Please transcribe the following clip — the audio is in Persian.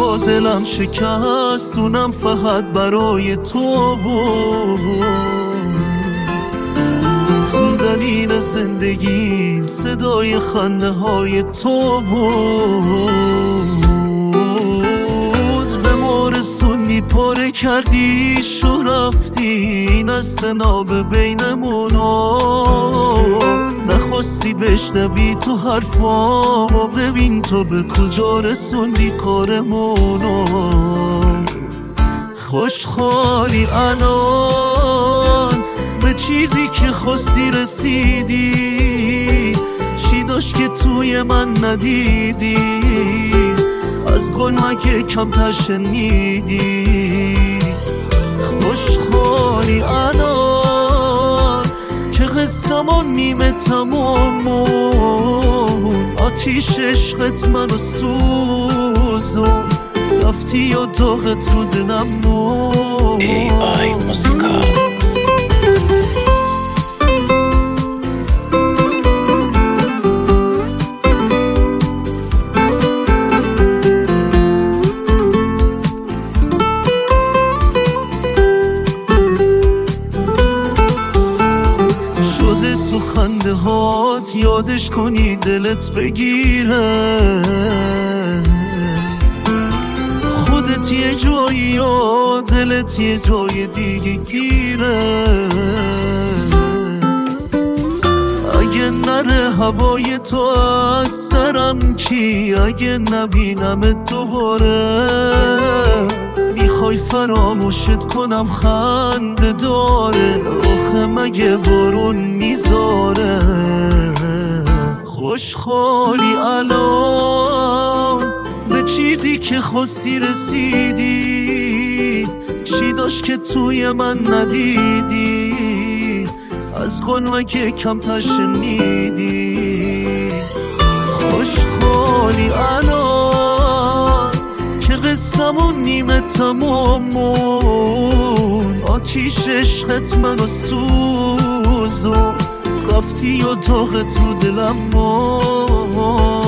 بارها دلم شکست، اونم فقط برای تو بود. دلیل زندگیم صدای خنده های تو بود. به مورستونی پاره کردیش و رفتی، نستناب بینمونو نخواستی بشنوی تو حرفامو. ببین تو به کجا رسوندی کارمونو. خوشحالی الان به چیزی که خواستی رسیدی، چی داشت که توی من ندیدی، از گناه کمتر شنیدی. خوشحالی الان که قصه‌مون نیمه تمامون، آتیش عشقت منو سوزون، رفتی و داغت رو دلم مون. AI موسیقا تو خنده هات یادش کنی دلت بگیره، خودت یه جایی یا دلت یه جای دیگه گیره. اگه نره هوای تو از سرم کی، اگه نبینم دوباره میخوای فراموشت کنم خنده داره، آخه مگه بارون میذاره. خوشحالی الان به چیزی که خواستی رسیدی، چی داشت که توی من ندیدی، از قنوه که کمتر شنیدی. خوشحالی الان که قصه‌مون نیمه تمامون، آتیش عشقت منو سوزون، رفتی و داغت رو دلم مون.